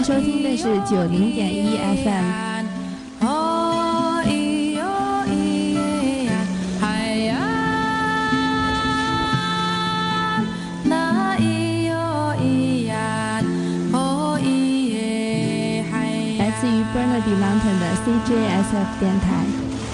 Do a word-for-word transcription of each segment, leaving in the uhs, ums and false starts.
在收听的是九零点一 F M。Bernardine Mountain 的 C J S F 电台。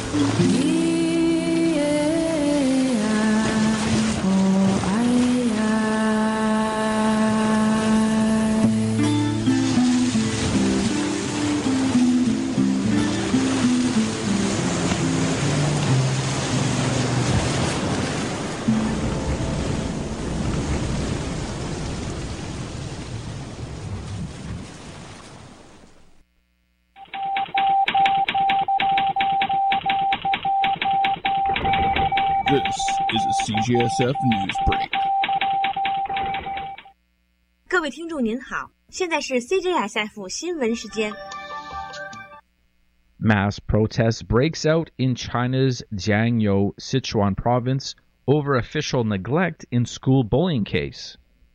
C J S F News Break。 各位听众您好，现在是 C J S F 新闻时间。 Mass protests breaks out in China's Jiangyo, Sichuan province over official neglect in school bullying case.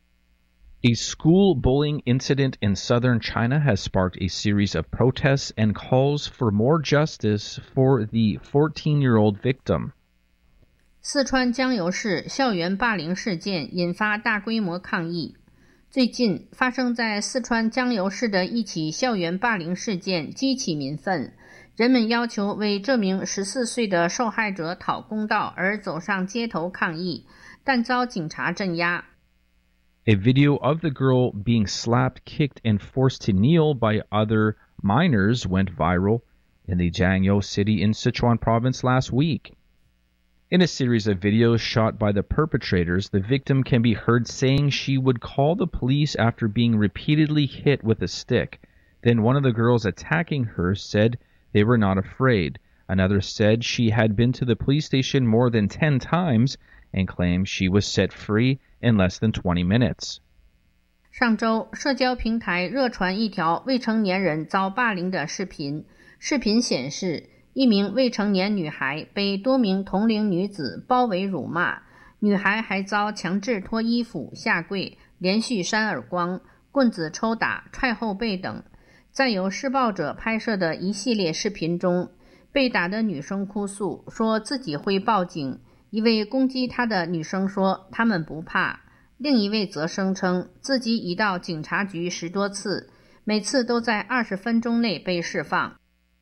A school bullying incident in southern China has sparked a series of protests and calls for more justice for the fourteen-year-old victim. 四川江油市校园霸凌事件引发大规模抗议。最近发生在四川江油市的一起校园霸凌事件激起民愤，人们要求为这名十四岁的受害者讨公道而走上街头抗议，但遭警察镇压。 A video of the girl being slapped, kicked, and forced to kneel by other minors went viral in the Jiangyo city in Sichuan province last week. In a series of videos shot by the perpetrators, the victim can be heard saying she would call the police after being repeatedly hit with a stick. Then one of the girls attacking her said they were not afraid. Another said she had been to the police station more than ten times and claimed she was set free in less than twenty minutes. 上周，社交平台热传一条未成年人遭霸凌的视频。视频显示，一名未成年女孩被多名同龄女子包围辱骂，女孩还遭强制脱衣服、下跪、连续扇耳光、棍子抽打、踹后背等。在由施暴者拍摄的一系列视频中，被打的女生哭诉说自己会报警，一位攻击她的女生说他们不怕，另一位则声称自己已到警察局十多次，每次都在二十分钟内被释放。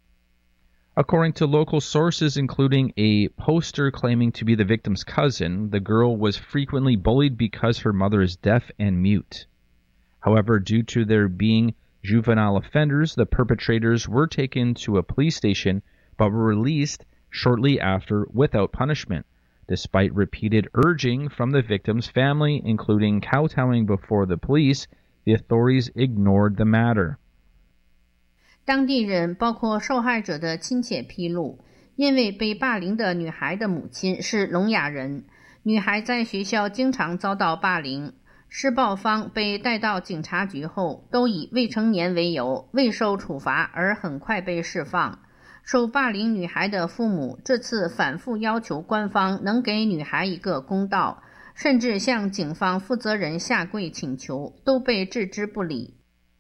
According to local sources, including a poster claiming to be the victim's cousin, the girl was frequently bullied because her mother is deaf and mute. However, due to their being juvenile offenders, the perpetrators were taken to a police station but were released shortly after without punishment, despite repeated urging from the victim's family, including kowtowing before the police. The authorities ignored the matter. 当地人包括受害者的亲戚披露，因为被霸凌的女孩的母亲是聋哑人，女孩在学校经常遭到霸凌，施暴方被带到警察局后都以未成年为由未受处罚而很快被释放。受霸凌女孩的父母这次反复要求官方能给女孩一个公道，甚至向警方负责人下跪请求，都被置之不理。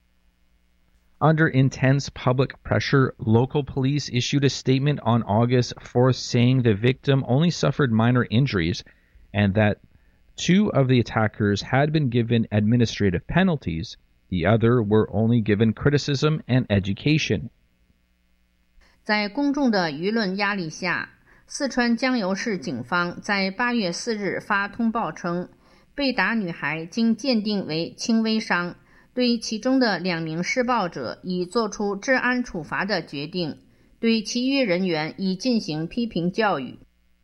Under intense public pressure, local police issued a statement on August fourth saying the victim only suffered minor injuries and that two of the attackers had been given administrative penalties. The other were only given criticism and education. 在公众的舆论压力下，四川江油市警方在八月四日发通报称，被打女孩经鉴定为轻微伤，对其中的两名施暴者已作出治安处罚的决定，对其余人员已进行批评教育。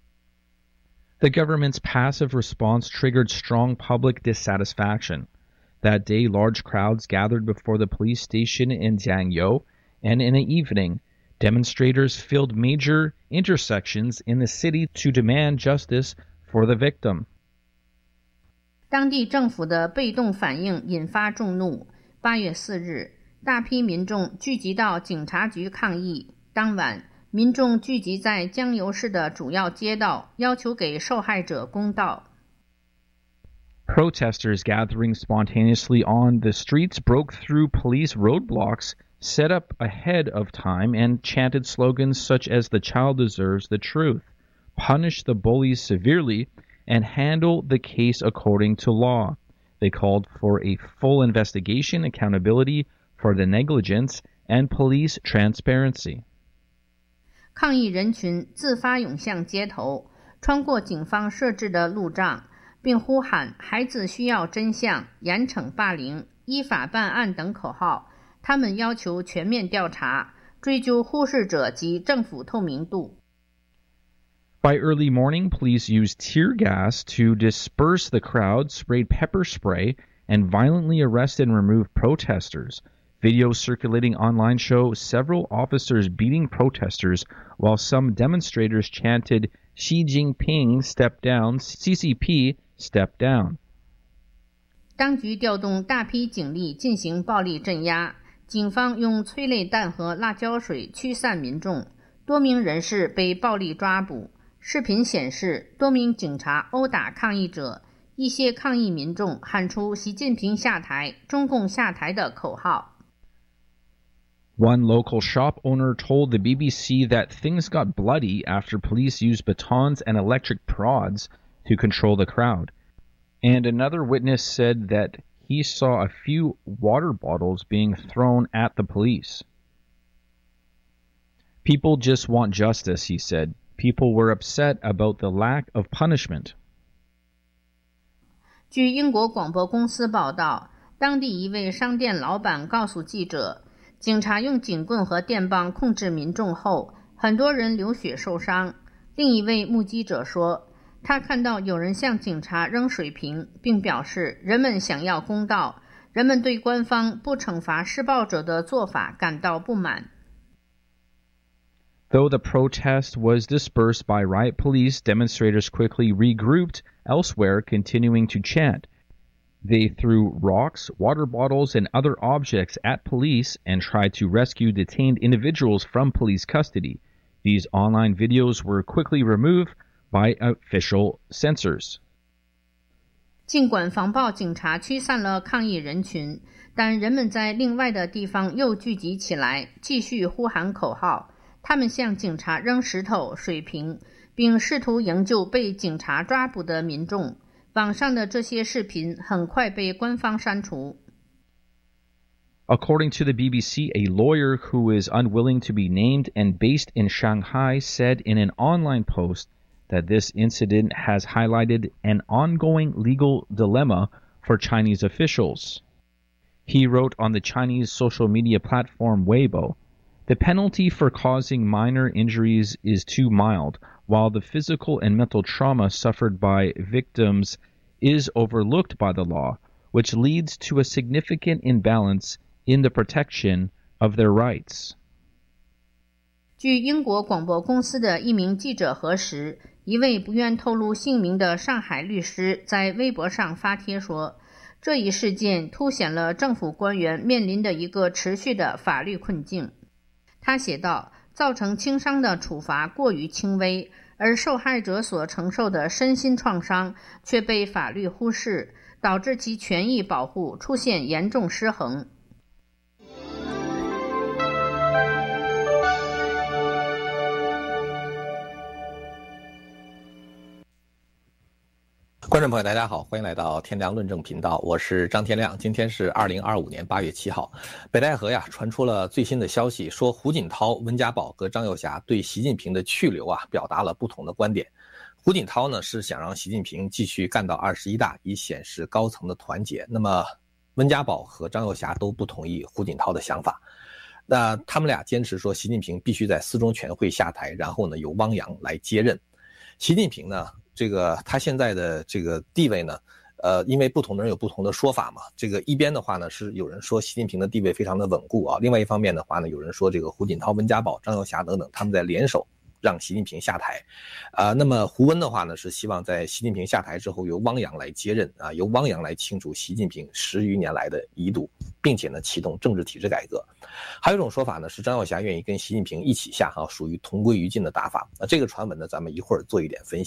The government's passive response triggered strong public dissatisfaction. That day, large crowds gathered before the police station in Jiangyo, and in the evening, demonstrators filled major intersections in the city to demand justice for the victim. 当地政府的被动反应引发众怒。八月四日，大批民众聚集到警察局抗议。当晚，民众聚集在江油市的主要街道，要求给受害者公道。 Protesters gathering spontaneously on the streets broke through police roadblocks set up ahead of time and chanted slogans such as "The child deserves the truth," "Punish the bullies severely," and "Handle the case according to law." They called for a full investigation, accountability for the negligence, and police transparency. 抗议人群自发涌向街头，穿过警方设置的路障，并呼喊“孩子需要真相”、“严惩霸凌”、“依法办案”等口号。他们要求全面调查，追究忽视者及政府透明度。 By early morning, police used tear gas to disperse the crowd, sprayed pepper spray, and violently arrested and removed protesters. Videos circulating online show several officers beating protesters, while some demonstrators chanted "Xi Jinping step down, C C P step down." 当局调动大批警力进行暴力镇压，警方用催泪弹和辣椒水驱散民众，多名人士被暴力抓捕。视频显示，多名警察殴打抗议者，一些抗议民众喊出"习近平下台，中共下台"的口号。 One local shop owner told the B B C that things got bloody after police used batons and electric prods to control the crowd. And another witness said that he saw a few water bottles being thrown at the police. People just want justice, he said. People were upset about the lack of punishment. 据英国广播公司报道，当地一位商店老板告诉记者，警察用警棍和电棒控制民众后，很多人流血受伤。另一位目击者说，他看到有人向警察扔水瓶，并表示人们想要公道，人们对官方不惩罚施暴者的做法感到不满。 Though the protest was dispersed by riot police, demonstrators quickly regrouped elsewhere, continuing to chant. They threw rocks, water bottles, and other objects at police and tried to rescue detained individuals from police custody. These online videos were quickly removed by official censors. 尽管防暴警察驱散了抗议人群，但人们在另外的地方又聚集起来，继续呼喊口号。他们向警察扔石头、水瓶，并试图营救被警察抓捕的民众。网上的这些视频很快被官方删除。 According to the B B C, a lawyer who is unwilling to be named and based in Shanghai said in an online post that this incident has highlighted an ongoing legal dilemma for Chinese officials. He wrote on the Chinese social media platform Weibo, "The penalty for causing minor injuries is too mild, while the physical and mental trauma suffered by victims is overlooked by the law, which leads to a significant imbalance in the protection of their rights." 据英国广播公司的一名记者核实，一位不愿透露姓名的上海律师在微博上发帖说，这一事件凸显了政府官员面临的一个持续的法律困境。他写道，造成轻伤的处罚过于轻微，而受害者所承受的身心创伤却被法律忽视，导致其权益保护出现严重失衡。 观众朋友大家好，欢迎来到天亮论证频道，我是张天亮。今天是二零二五年八月七号，北戴河呀传出了最新的消息，说胡锦涛、温家宝和张又侠对习近平的去留啊表达了不同的观点。胡锦涛呢是想让习近平继续干到二十一大，以显示高层的团结。那么温家宝和张又侠都不同意胡锦涛的想法，那他们俩坚持说习近平必须在四中全会下台，然后呢由汪洋来接任。习近平呢这个他现在的这个地位呢，呃，因为不同的人有不同的说法嘛。这个一边的话呢，是有人说习近平的地位非常的稳固啊；另外一方面的话呢，有人说这个胡锦涛、温家宝、张又侠等等，他们在联手让习近平下台。啊、呃，那么胡温的话呢，是希望在习近平下台之后，由汪洋来接任啊，由汪洋来清除习近平十余年来的遗毒，并且呢启动政治体制改革。还有一种说法呢，是张又侠愿意跟习近平一起下哈、啊，属于同归于尽的打法。那这个传闻呢，咱们一会儿做一点分析。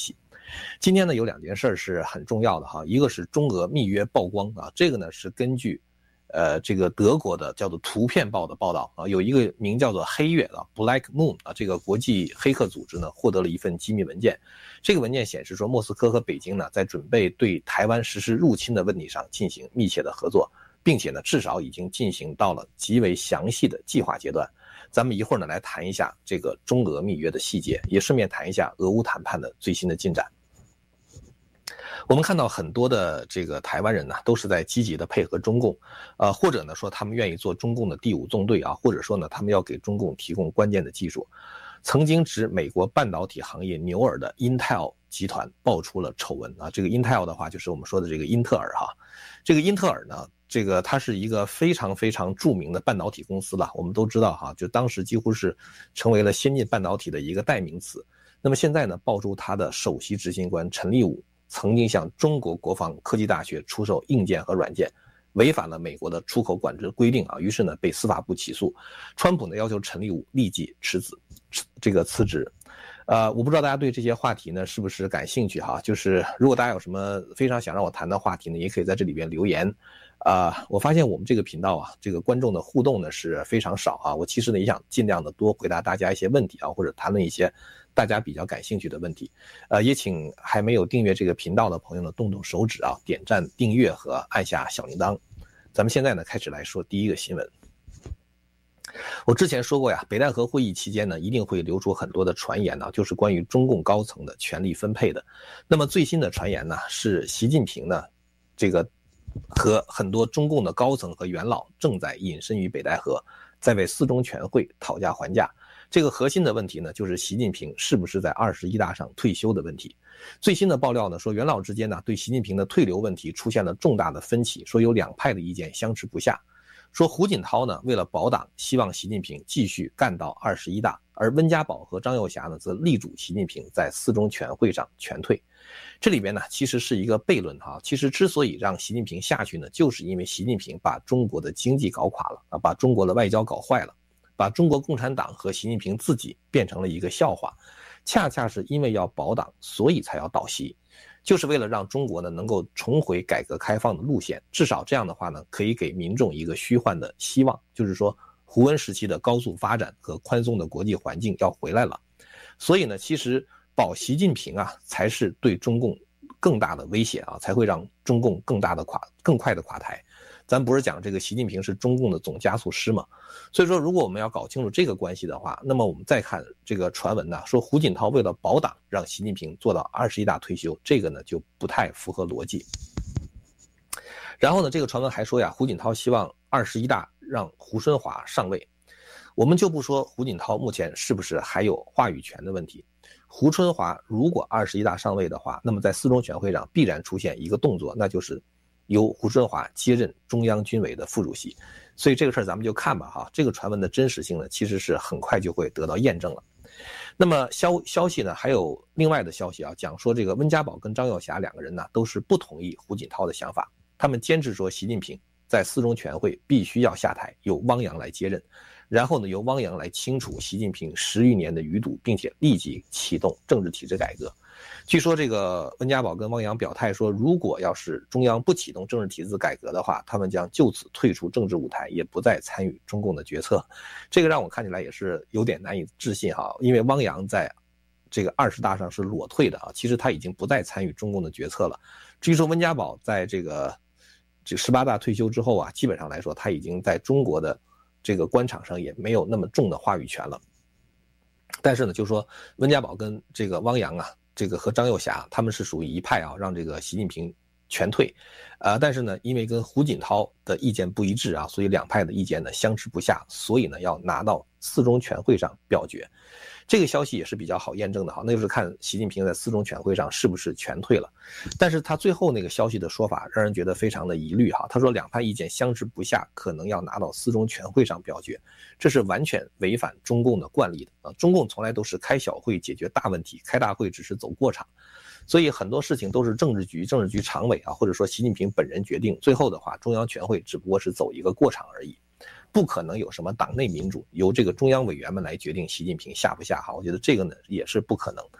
今天呢有两件事是很重要的哈，一个是中俄密约曝光啊，这个呢是根据呃这个德国的叫做图片报的报道啊，有一个名叫做黑月的 Black Moon 啊，这个国际黑客组织呢获得了一份机密文件，这个文件显示说莫斯科和北京呢在准备对台湾实施入侵的问题上进行密切的合作，并且呢至少已经进行到了极为详细的计划阶段。咱们一会儿呢来谈一下这个中俄密约的细节，也顺便谈一下俄乌谈判的最新的进展。我们看到很多的这个台湾人呢都是在积极的配合中共，呃或者呢说他们愿意做中共的第五纵队啊，或者说呢他们要给中共提供关键的技术。曾经指美国半导体行业牛耳的 Intel 集团爆出了丑闻啊，这个 Intel 的话就是我们说的这个英特尔哈，这个英特尔呢这个它是一个非常非常著名的半导体公司了，我们都知道哈，就当时几乎是成为了先进半导体的一个代名词。那么现在呢爆出他的首席执行官陈立武曾经向中国国防科技大学出售硬件和软件，违反了美国的出口管制规定啊，于是呢被司法部起诉。川普呢要求陈立武立即辞职，这个辞职。呃，我不知道大家对这些话题呢是不是感兴趣哈？就是如果大家有什么非常想让我谈的话题呢，也可以在这里边留言。啊、呃，我发现我们这个频道啊，这个观众的互动呢是非常少啊。我其实呢也想尽量的多回答大家一些问题啊，或者谈论一些大家比较感兴趣的问题。呃，也请还没有订阅这个频道的朋友呢动动手指啊，点赞、订阅和按下小铃铛。咱们现在呢开始来说第一个新闻。我之前说过呀，北戴河会议期间呢，一定会流出很多的传言呢，就是关于中共高层的权力分配的。那么最新的传言呢，是习近平呢，这个和很多中共的高层和元老正在隐身于北戴河，在为四中全会讨价还价。这个核心的问题呢，就是习近平是不是在二十一大上退休的问题。最新的爆料呢，说元老之间呢，对习近平的退流问题出现了重大的分歧，说有两派的意见相持不下。说胡锦涛呢，为了保党，希望习近平继续干到二十一大，而温家宝和张又侠呢，则力主习近平在四中全会上全退。这里边呢，其实是一个悖论哈。其实之所以让习近平下去呢，就是因为习近平把中国的经济搞垮了啊，把中国的外交搞坏了，把中国共产党和习近平自己变成了一个笑话。恰恰是因为要保党，所以才要倒习。就是为了让中国呢能够重回改革开放的路线，至少这样的话呢，可以给民众一个虚幻的希望，就是说胡温时期的高速发展和宽松的国际环境要回来了。所以呢，其实保习近平啊，才是对中共更大的威胁啊，才会让中共更大的垮、更快的垮台。咱不是讲这个习近平是中共的总加速师嘛？所以说，如果我们要搞清楚这个关系的话，那么我们再看这个传闻呢，说胡锦涛为了保党，让习近平做到二十一大退休，这个呢就不太符合逻辑。然后呢，这个传闻还说呀，胡锦涛希望二十一大让胡春华上位。我们就不说胡锦涛目前是不是还有话语权的问题，胡春华如果二十一大上位的话，那么在四中全会上必然出现一个动作，那就是由胡春华接任中央军委的副主席。所以这个事儿咱们就看吧哈，这个传闻的真实性呢，其实是很快就会得到验证了。那么消消息呢，还有另外的消息啊，讲说这个温家宝跟张又侠两个人呢，都是不同意胡锦涛的想法，他们坚持说习近平在四中全会必须要下台，由汪洋来接任，然后呢，由汪洋来清除习近平十余年的余毒，并且立即启动政治体制改革。据说这个温家宝跟汪洋表态说，如果要是中央不启动政治体制改革的话，他们将就此退出政治舞台，也不再参与中共的决策。这个让我看起来也是有点难以置信哈，因为汪洋在这个二十大上是裸退的啊，其实他已经不再参与中共的决策了。至于说温家宝在这个这十八大退休之后啊，基本上来说他已经在中国的这个官场上也没有那么重的话语权了。但是呢，就说温家宝跟这个汪洋啊，这个和张又侠他们是属于一派啊，让这个习近平全退，呃，但是呢，因为跟胡锦涛的意见不一致啊，所以两派的意见呢相持不下，所以呢要拿到四中全会上表决。这个消息也是比较好验证的哈，那就是看习近平在四中全会上是不是全退了。但是他最后那个消息的说法让人觉得非常的疑虑哈，他说两派意见相持不下，可能要拿到四中全会上表决，这是完全违反中共的惯例的啊。中共从来都是开小会解决大问题，开大会只是走过场。所以很多事情都是政治局、政治局常委啊，或者说习近平本人决定，最后的话中央全会只不过是走一个过场而已。不可能有什么党内民主，由这个中央委员们来决定习近平下不下哈，我觉得这个呢也是不可能。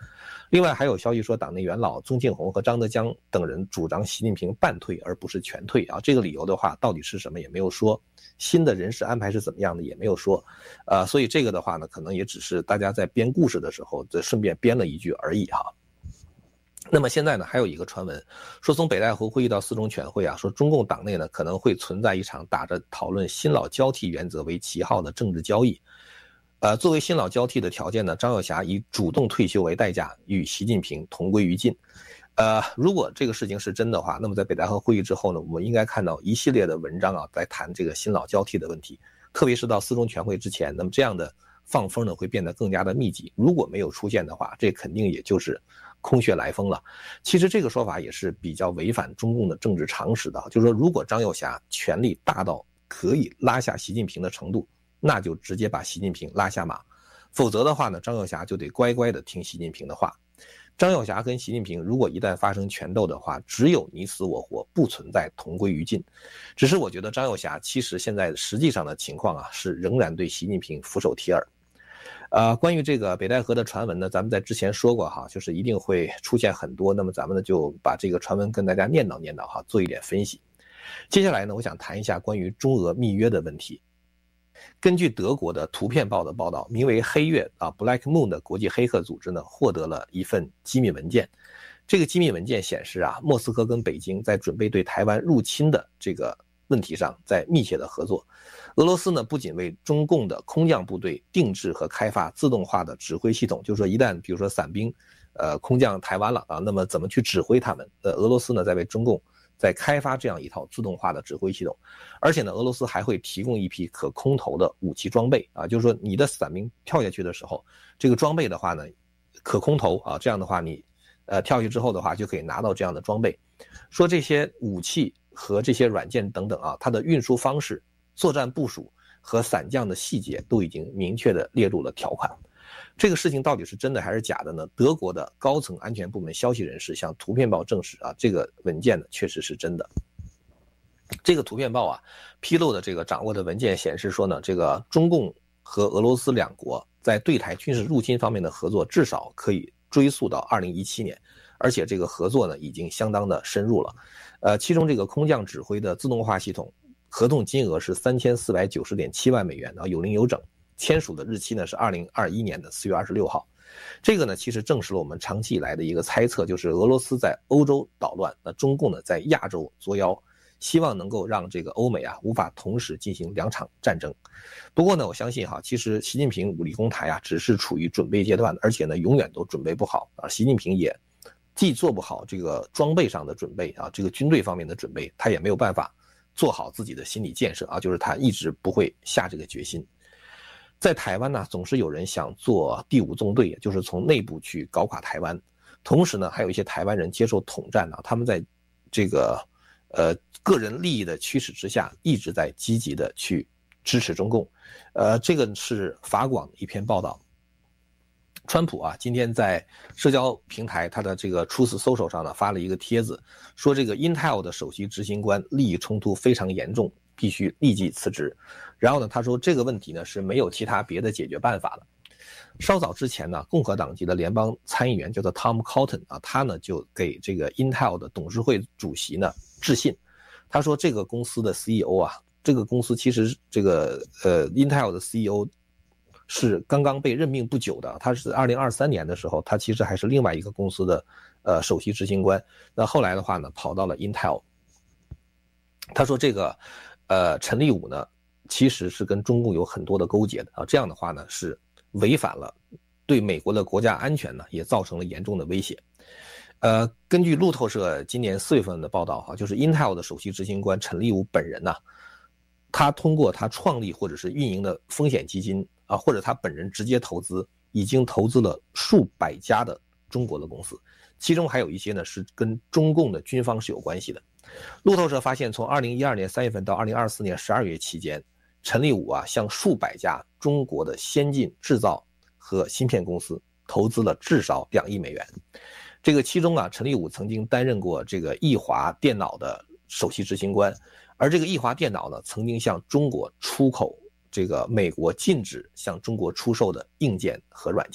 另外还有消息说，党内元老宗庆红和张德江等人主张习近平半退而不是全退啊，这个理由的话到底是什么也没有说，新的人事安排是怎么样的也没有说，呃，所以这个的话呢，可能也只是大家在编故事的时候这顺便编了一句而已哈。那么现在呢，还有一个传闻说，从北戴河会议到四中全会啊，说中共党内呢可能会存在一场打着讨论新老交替原则为旗号的政治交易。呃，作为新老交替的条件呢，张又侠以主动退休为代价，与习近平同归于尽。呃，如果这个事情是真的话，那么在北戴河会议之后呢，我们应该看到一系列的文章啊，在谈这个新老交替的问题，特别是到四中全会之前，那么这样的放风呢会变得更加的密集。如果没有出现的话，这肯定也就是空穴来风了。其实这个说法也是比较违反中共的政治常识的，就是说，如果张又侠权力大到可以拉下习近平的程度，那就直接把习近平拉下马，否则的话呢，张又侠就得乖乖的听习近平的话。张又侠跟习近平如果一旦发生权斗的话，只有你死我活，不存在同归于尽。只是我觉得张又侠其实现在实际上的情况啊，是仍然对习近平俯首帖耳。呃，关于这个北戴河的传闻呢，咱们在之前说过哈，就是一定会出现很多，那么咱们呢就把这个传闻跟大家念叨念叨哈，做一点分析。接下来呢，我想谈一下关于中俄密约的问题。根据德国的图片报的报道，名为黑月啊 Black Moon 的国际黑客组织呢，获得了一份机密文件。这个机密文件显示啊，莫斯科跟北京在准备对台湾入侵的这个问题上在密切的合作。俄罗斯呢，不仅为中共的空降部队定制和开发自动化的指挥系统，就是说一旦比如说伞兵呃空降台湾了啊，那么怎么去指挥他们？呃，俄罗斯呢在为中共在开发这样一套自动化的指挥系统，而且呢，俄罗斯还会提供一批可空投的武器装备啊，就是说你的伞兵跳下去的时候，这个装备的话呢，可空投啊，这样的话你呃跳下去之后的话就可以拿到这样的装备。说这些武器和这些软件等等啊，它的运输方式、作战部署和伞降的细节都已经明确的列入了条款。这个事情到底是真的还是假的呢？德国的高层安全部门消息人士向图片报证实啊，这个文件呢确实是真的。这个图片报啊披露的这个掌握的文件显示说呢，这个中共和俄罗斯两国在对台军事入侵方面的合作至少可以追溯到二零一七年，而且这个合作呢已经相当的深入了。呃，其中这个空降指挥的自动化系统合同金额是三千四百九十点七万美元啊，有零有整。签署的日期呢是二零二一年的四月二十六号，这个呢其实证实了我们长期以来的一个猜测，就是俄罗斯在欧洲捣乱，那中共呢在亚洲作妖，希望能够让这个欧美啊无法同时进行两场战争。不过呢，我相信哈，其实习近平武力攻台啊只是处于准备阶段，而且呢永远都准备不好啊。习近平也既做不好这个装备上的准备啊，这个军队方面的准备，他也没有办法做好自己的心理建设啊，就是他一直不会下这个决心。在台湾呢，总是有人想做第五纵队，也就是从内部去搞垮台湾。同时呢，还有一些台湾人接受统战啊，他们在这个呃个人利益的驱使之下，一直在积极的去支持中共。呃，这个是法广的一篇报道。川普啊，今天在社交平台他的这个 Truth Social 上呢发了一个帖子，说这个 Intel 的首席执行官利益冲突非常严重，必须立即辞职。然后呢，他说这个问题呢是没有其他别的解决办法了。稍早之前呢，共和党籍的联邦参议员叫做 Tom Cotton 啊，他呢就给这个 Intel 的董事会主席呢致信，他说这个公司的 C E O 啊，这个公司其实这个呃 Intel 的 C E O 是刚刚被任命不久的，他是二零二三年的时候，他其实还是另外一个公司的呃首席执行官，那后来的话呢跑到了 Intel。他说这个呃陈立武呢其实是跟中共有很多的勾结的啊，这样的话呢是违反了，对美国的国家安全呢也造成了严重的威胁。呃，根据路透社今年四月份的报道哈，就是 Intel 的首席执行官陈立武本人呢，他通过他创立或者是运营的风险基金啊，或者他本人直接投资，已经投资了数百家的中国的公司，其中还有一些呢是跟中共的军方是有关系的。路透社发现，从二零一二年三月份到二零二四年十二月期间，陈立武啊向数百家中国的先进制造和芯片公司投资了至少两亿美元。这个其中啊，陈立武曾经担任过这个易华电脑的首席执行官，而这个易华电脑呢，曾经向中国出口这个美国禁止向中国出售的硬件和软件。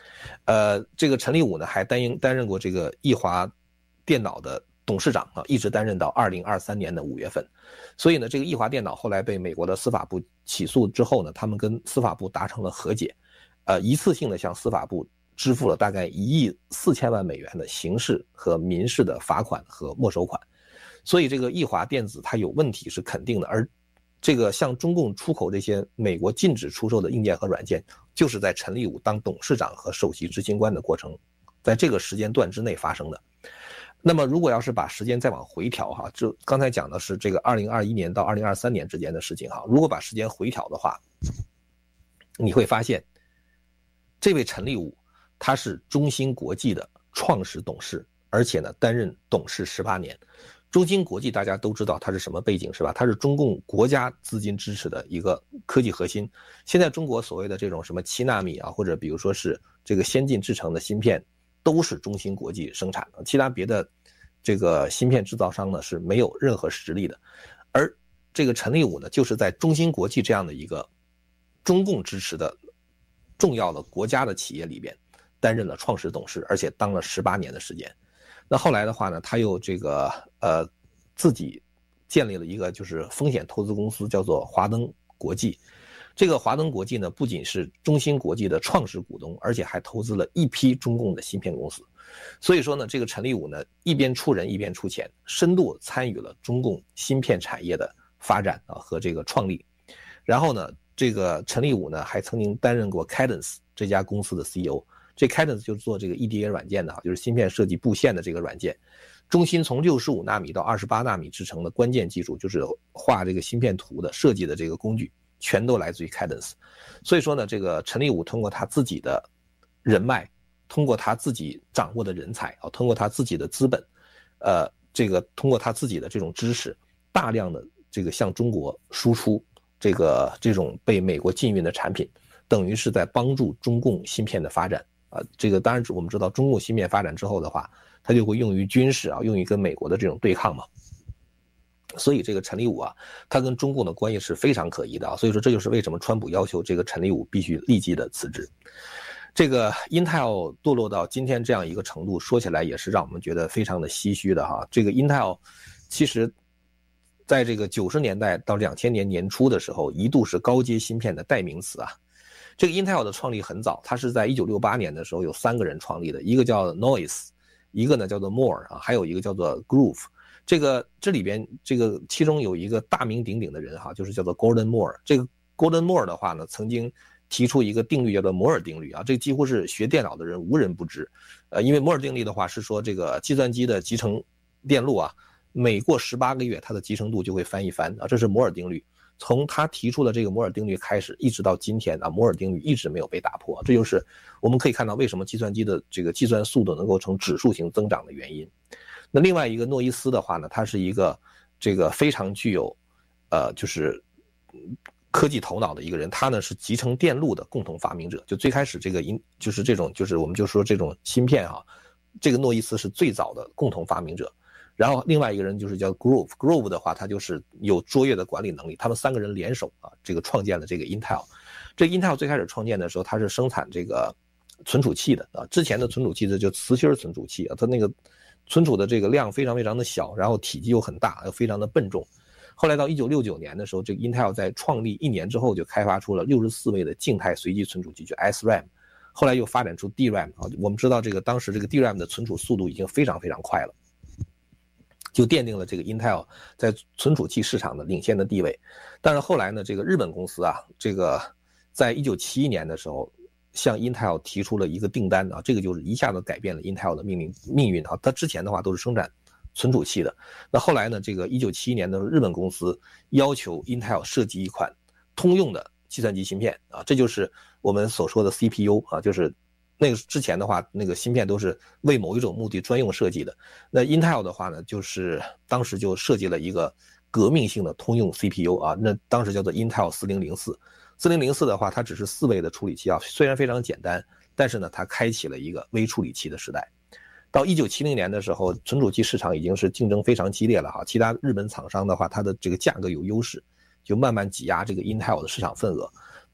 呃，这个陈立武呢还担任担任过这个易华电脑的董事长啊，一直担任到二零二三年的五月份。所以呢，这个易华电脑后来被美国的司法部起诉之后呢，他们跟司法部达成了和解，呃，一次性的向司法部支付了大概一亿四千万美元的刑事和民事的罚款和没收款。所以这个易华电子它有问题是肯定的，而这个向中共出口这些美国禁止出售的硬件和软件，就是在陈立武当董事长和首席执行官的过程，在这个时间段之内发生的。那么如果要是把时间再往回调哈，就刚才讲的是这个二零二一年到二零二三年之间的事情哈，如果把时间回调的话，你会发现这位陈立武他是中芯国际的创始董事，而且呢担任董事十八年。中芯国际大家都知道它是什么背景是吧？它是中共国家资金支持的一个科技核心。现在中国所谓的这种什么七纳米啊，或者比如说是这个先进制程的芯片，都是中芯国际生产的，其他别的这个芯片制造商呢是没有任何实力的。而这个陈立武呢，就是在中芯国际这样的一个中共支持的重要的国家的企业里边担任了创始董事，而且当了十八年的时间。那后来的话呢，他又这个呃自己建立了一个就是风险投资公司，叫做华登国际。这个华登国际呢，不仅是中芯国际的创始股东，而且还投资了一批中共的芯片公司。所以说呢，这个陈立武呢，一边出人一边出钱，深度参与了中共芯片产业的发展啊和这个创立。然后呢，这个陈立武呢，还曾经担任过 Cadence 这家公司的 C E O。这 Cadence 就是做这个 E D A 软件的，就是芯片设计布线的这个软件。中芯从六十五纳米到二十八纳米制程的关键技术，就是画这个芯片图的设计的这个工具，全都来自于 Cadence。所以说呢，这个陈立武通过他自己的人脉，通过他自己掌握的人才啊，通过他自己的资本，呃，这个通过他自己的这种知识，大量的这个向中国输出这个这种被美国禁运的产品，等于是在帮助中共芯片的发展。啊，这个当然我们知道，中共芯片发展之后的话，它就会用于军事啊，用于跟美国的这种对抗嘛。所以这个陈立武啊，他跟中共的关系是非常可疑的啊。所以说这就是为什么川普要求这个陈立武必须立即的辞职。这个 Intel 堕落到今天这样一个程度，说起来也是让我们觉得非常的唏嘘的哈。这个 Intel 其实在这个九十年代到两千年年初的时候，一度是高阶芯片的代名词啊。这个 Intel 的创立很早，它是在一九六八年的时候有三个人创立的，一个叫 Noyce， 一个呢叫做 Moore 啊，还有一个叫做 Groove。这个这里边这个其中有一个大名鼎鼎的人哈，就是叫做 Gordon Moore。这个 Gordon Moore 的话呢，曾经提出一个定律叫做摩尔定律啊，这几乎是学电脑的人无人不知。呃，因为摩尔定律的话是说这个计算机的集成电路啊，每过十八个月它的集成度就会翻一番啊，这是摩尔定律。从他提出的这个摩尔定律开始，一直到今天啊，摩尔定律一直没有被打破。这就是我们可以看到为什么计算机的这个计算速度能够呈指数型增长的原因。那另外一个诺伊斯的话呢，他是一个这个非常具有呃就是科技头脑的一个人，他呢是集成电路的共同发明者。就最开始这个因就是这种就是我们就说这种芯片啊，这个诺伊斯是最早的共同发明者。然后另外一个人就是叫 Groove， Groove 的话，他就是有卓越的管理能力。他们三个人联手啊，这个创建了这个 Intel。这 Intel 最开始创建的时候，它是生产这个存储器的啊。之前的存储器的就磁芯存储器啊，它那个存储的这个量非常非常的小，然后体积又很大，又非常的笨重。后来到一九六九年的时候，这个 Intel 在创立一年之后就开发出了六十四位的静态随机存储器，就 S RAM。后来又发展出 D RAM 啊。我们知道这个当时这个 D RAM 的存储速度已经非常非常快了。就奠定了这个 Intel 在存储器市场的领先的地位。但是后来呢，这个日本公司啊，这个在一九七一年的时候向 Intel 提出了一个订单啊，这个就是一下子改变了 Intel 的命运命运啊。它之前的话都是生产存储器的，那后来呢，这个一九七一年的日本公司要求 Intel 设计一款通用的计算机芯片啊，这就是我们所说的 C P U 啊，就是那个之前的话，那个芯片都是为某一种目的专用设计的。那 Intel 的话呢，就是当时就设计了一个革命性的通用 C P U 啊，那当时叫做 Intel 四零零四。四零零四的话，它只是四位的处理器啊，虽然非常简单，但是呢，它开启了一个微处理器的时代。到一九七零年的时候，存储器市场已经是竞争非常激烈了哈，其他日本厂商的话，它的这个价格有优势，就慢慢挤压这个 Intel 的市场份额。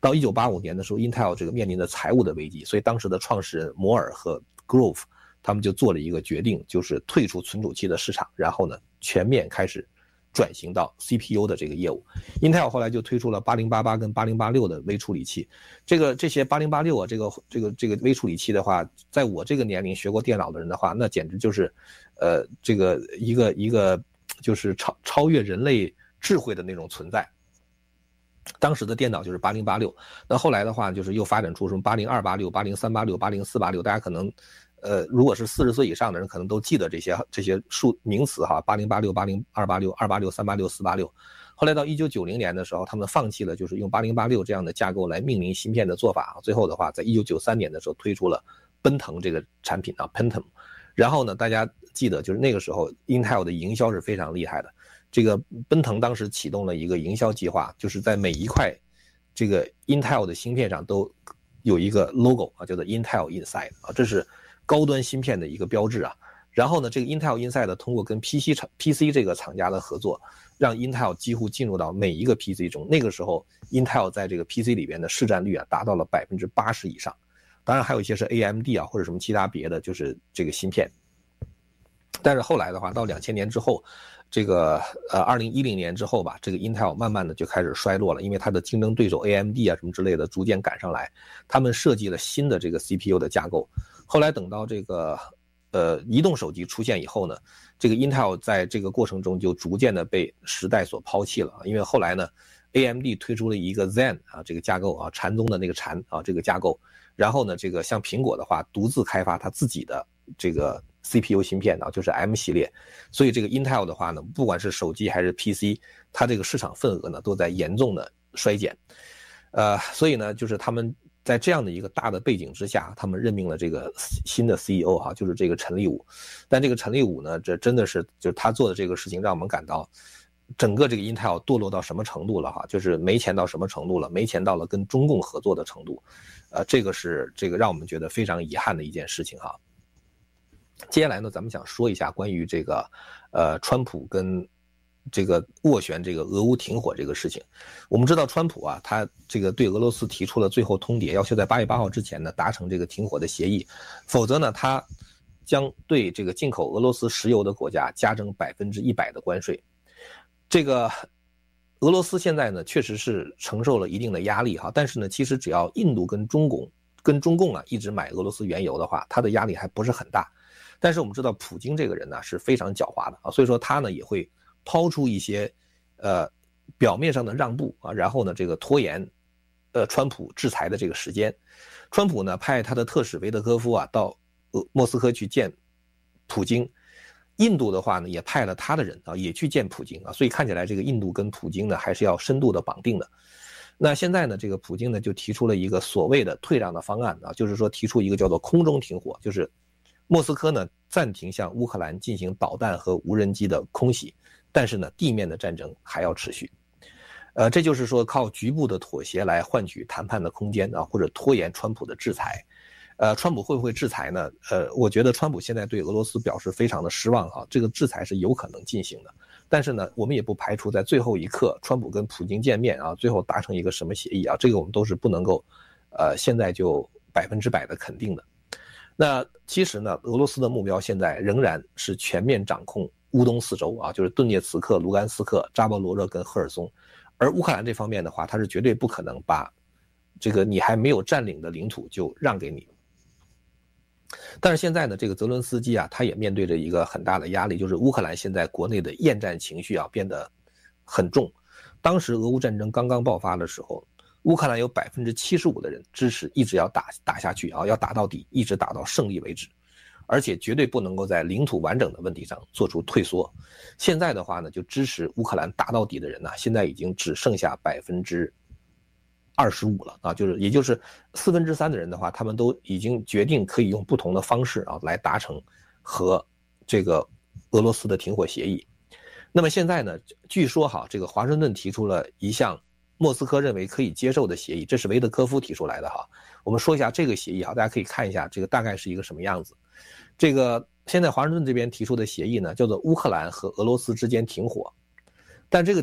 到一九八五年的时候 Intel 这个面临的财务的危机，所以当时的创始人摩尔和 Grove 他们就做了一个决定，就是退出存储器的市场，然后呢全面开始转型到 C P U 的这个业务。 Intel 后来就推出了八零八八跟八零八六的微处理器。这个这些八零八六啊，这个这个这个微处理器的话，在我这个年龄学过电脑的人的话，那简直就是呃这个一个一个就是超超越人类智慧的那种存在。当时的电脑就是八零八六，那后来的话就是又发展出什么八零二八六、八零三八六、八零四八六，大家可能呃如果是四十岁以上的人可能都记得这些这些数名词哈，八零八六、八零二八六、二八六、三八六、四八六。后来到一九九零年的时候，他们放弃了就是用八零八六这样的架构来命名芯片的做法，最后的话在一九九三年的时候推出了奔腾这个产品啊 Pentium。 然后呢大家记得就是那个时候 Intel 的营销是非常厉害的，这个奔腾当时启动了一个营销计划，就是在每一块这个 Intel 的芯片上都有一个 logo 啊，叫做 Intel Inside 啊，这是高端芯片的一个标志啊。然后呢这个 Intel Inside 通过跟 P C 厂 P C 这个厂家的合作，让 Intel 几乎进入到每一个 P C 中。那个时候 Intel 在这个 P C 里边的市占率啊达到了 百分之八十 以上。当然还有一些是 A M D 啊或者什么其他别的就是这个芯片。但是后来的话到两千年之后，这个呃二零一零年之后吧，这个 Intel 慢慢的就开始衰落了，因为它的竞争对手 A M D 啊什么之类的逐渐赶上来，他们设计了新的这个 C P U 的架构。后来等到这个呃移动手机出现以后呢，这个 Intel 在这个过程中就逐渐的被时代所抛弃了，因为后来呢 A M D 推出了一个 Zen 啊这个架构啊，禅宗的那个禅啊这个架构。然后呢这个像苹果的话独自开发它自己的这个 C P U 芯片啊，就是 M 系列。所以这个 Intel 的话呢，不管是手机还是 P C， 它这个市场份额呢都在严重的衰减。呃，所以呢就是他们在这样的一个大的背景之下，他们任命了这个新的 C E O 哈、啊，就是这个陈立武。但这个陈立武呢，这真的是就是他做的这个事情让我们感到整个这个 Intel 堕落到什么程度了哈，就是没钱到什么程度了，没钱到了跟中共合作的程度。呃，这个是这个让我们觉得非常遗憾的一件事情哈。接下来呢，咱们想说一下关于这个呃川普跟这个斡旋这个俄乌停火这个事情。我们知道川普啊，他这个对俄罗斯提出了最后通牒，要求在八月八号之前呢达成这个停火的协议，否则呢他将对这个进口俄罗斯石油的国家加征百分之一百的关税。这个俄罗斯现在呢确实是承受了一定的压力哈，但是呢其实只要印度跟中共跟中共啊一直买俄罗斯原油的话，它的压力还不是很大。但是我们知道普京这个人呢是非常狡猾的啊，所以说他呢也会抛出一些呃表面上的让步啊，然后呢这个拖延呃川普制裁的这个时间。川普呢派他的特使维德科夫啊到呃莫斯科去见普京，印度的话呢也派了他的人啊也去见普京啊，所以看起来这个印度跟普京呢还是要深度的绑定的。那现在呢这个普京呢就提出了一个所谓的退让的方案啊，就是说提出一个叫做空中停火，就是莫斯科呢暂停向乌克兰进行导弹和无人机的空袭，但是呢地面的战争还要持续。呃，这就是说靠局部的妥协来换取谈判的空间啊，或者拖延川普的制裁。呃，川普会不会制裁呢？呃，我觉得川普现在对俄罗斯表示非常的失望哈，这个制裁是有可能进行的。但是呢，我们也不排除在最后一刻，川普跟普京见面啊，最后达成一个什么协议啊，这个我们都是不能够，呃，现在就百分之百的肯定的。那其实呢，俄罗斯的目标现在仍然是全面掌控乌东四州啊，就是顿涅茨克、卢甘斯克、扎波罗热跟赫尔松。而乌克兰这方面的话，他是绝对不可能把这个你还没有占领的领土就让给你。但是现在呢，这个泽伦斯基啊，他也面对着一个很大的压力，就是乌克兰现在国内的厌战情绪啊变得很重。当时俄乌战争刚刚爆发的时候，乌克兰有 百分之七十五 的人支持一直要打打下去啊，要打到底，一直打到胜利为止，而且绝对不能够在领土完整的问题上做出退缩。现在的话呢，就支持乌克兰打到底的人呢，现在已经只剩下 百分之二十五 了啊，就是也就是四分之三的人的话，他们都已经决定可以用不同的方式啊来达成和这个俄罗斯的停火协议。那么现在呢，据说哈，这个华盛顿提出了一项莫斯科认为可以接受的协议，这是维德科夫提出来的哈。我们说一下这个协议哈，大家可以看一下这个大概是一个什么样子。这个现在华盛顿这边提出的协议呢，叫做乌克兰和俄罗斯之间停火。但这个